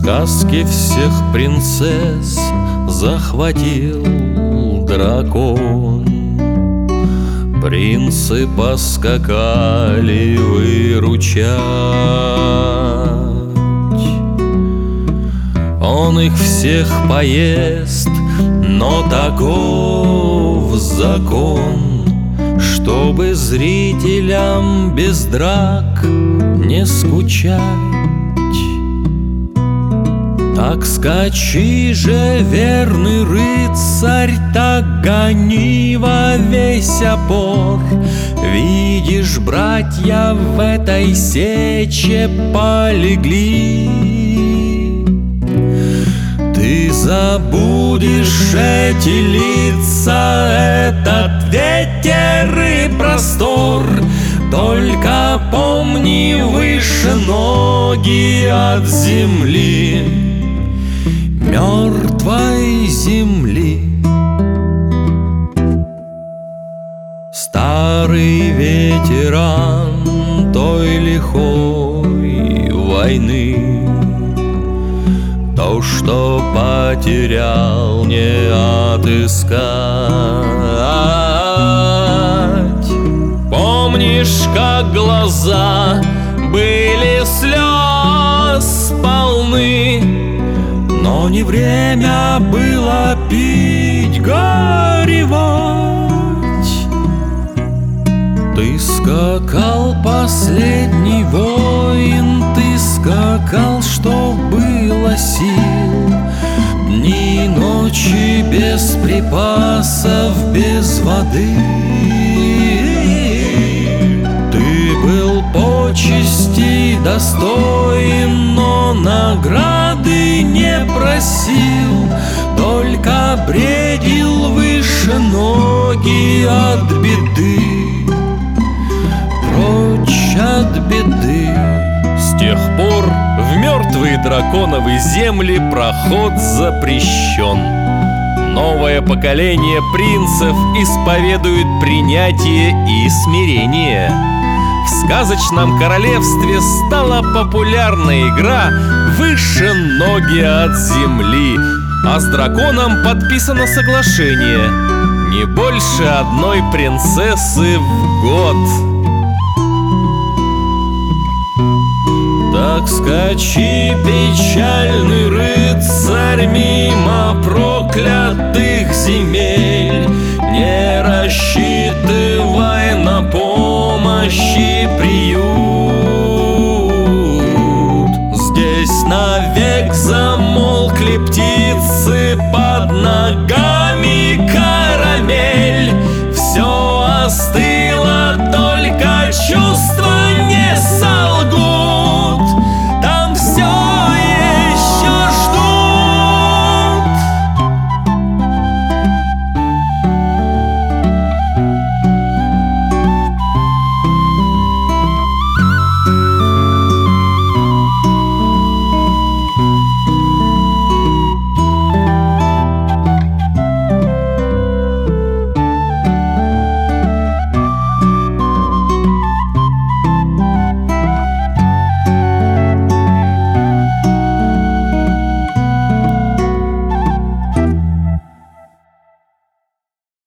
сказке всех принцесс захватил дракон. Принцы поскакали выручать. Он их всех поест, но таков закон, чтобы зрителям без драк не скучать. Так скачи же, верный рыцарь, так гони во весь опор. Видишь, братья в этой сече полегли. Ты забудешь эти лица, этот ветер и простор. Только помни, выше ноги от земли, мертвой земли. Старый ветеран той лихой войны, то, что потерял, не отыскать. Помнишь, как глаза были слез полны, но не время было пить, горевать. Ты скакал, последний воин, ты скакал, что было сил. Дни и ночи без припасов, без воды. Ты был почести достоин, но награды не просил, только бредил выше ноги от беды, прочь от беды. С тех пор в мертвые драконовы земли проход запрещен. Новое поколение принцев исповедует принятие и смирение. В сказочном королевстве стала популярна игра «Выше ноги от земли», а с драконом подписано соглашение: не больше одной принцессы в год. Так скачи, печальный рыцарь, мимо проклятых земель, не рассчитывай на помощь и приятель.